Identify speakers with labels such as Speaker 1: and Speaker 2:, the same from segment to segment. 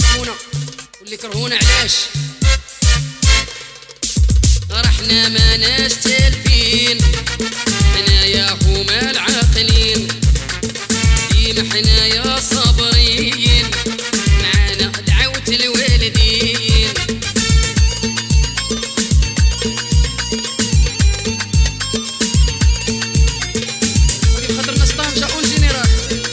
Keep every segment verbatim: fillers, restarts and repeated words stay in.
Speaker 1: حبونا واللي كرهونا علاش رحنا ما ناس تالفين حنايا هما العاقلين ديما حنايا صابرين معانا دعوة الوالدين خاطر ناس طنجة اون جينيرال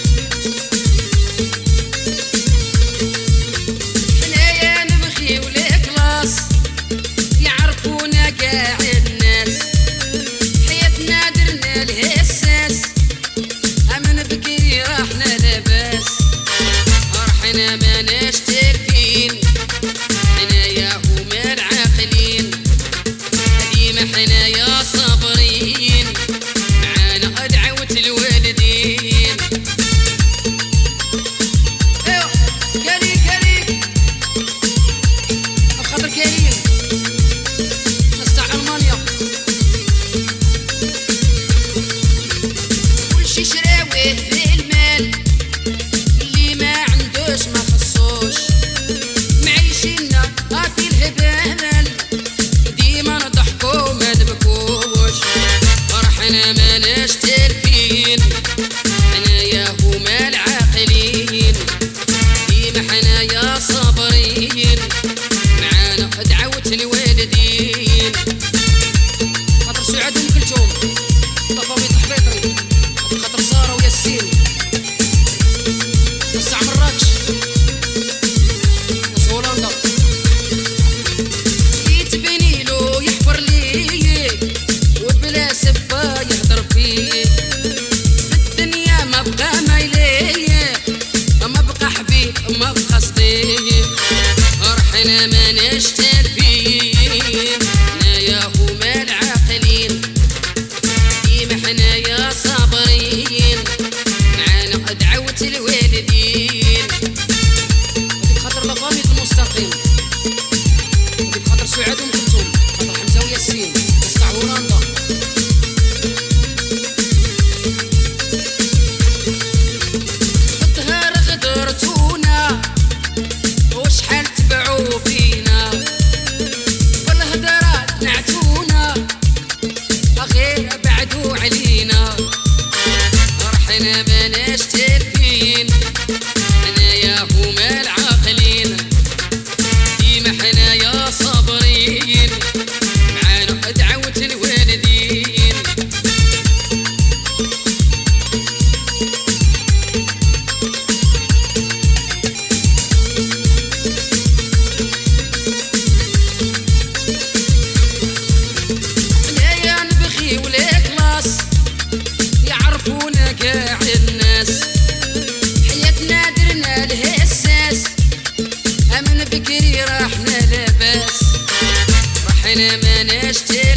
Speaker 1: حنايا نبغيو الكلاس يعرفونا كاع الناس حياتنا درنا الهساس من بكري راحنا لاباس رحنا ماناش تالفين حنايا هما العاقلين ديما حنايا صابرين معانا دعوة الوالدين ايوا كالي كالي بخاطر كالين ناس تاع المانيا كلشي شراويه بالمال اللي ما عندوش ما خصوش معيشينا في الهبال ديما نضحكو ما نبكوش فرحنا ماناش تالفين حنايا هما العاقلين ديما حنايا صابرين معانا دعوة الوالدين خاطر سعاد ام كلثوم طفاوي تحبيطري خاطر سارة وياسين ناس تاع مراكش ناس هولندا يتبنيلو يحفر ليه وبلا سبة يهدر فيه في الدنيا ما بقى مايليه ما بقى حبيب ما بقى صديق رحنا ماناش تالفين حنايا هما العاقلين ديما حنايا صابرين معانا دعوة الوالدين هذيك خاطر لافامي المستقيم هذيك خاطر سعاد ام كلثوم خاطر حمزة وياسين ناس تاع هولندا الظهر غدرتونا وشحال تبعو فينا والهدرات نعتونا غير بعدو علينا رحنا ماناش تالفين حنايا هما العاقلين ديما حنايا صابرين معانا دعوة الوالدين حنايا نبغيو الكلاس يعرفونا كاع الناس حياتنا درنا الهساس من بكري راحنا لاباس رحنا ماناش تالفين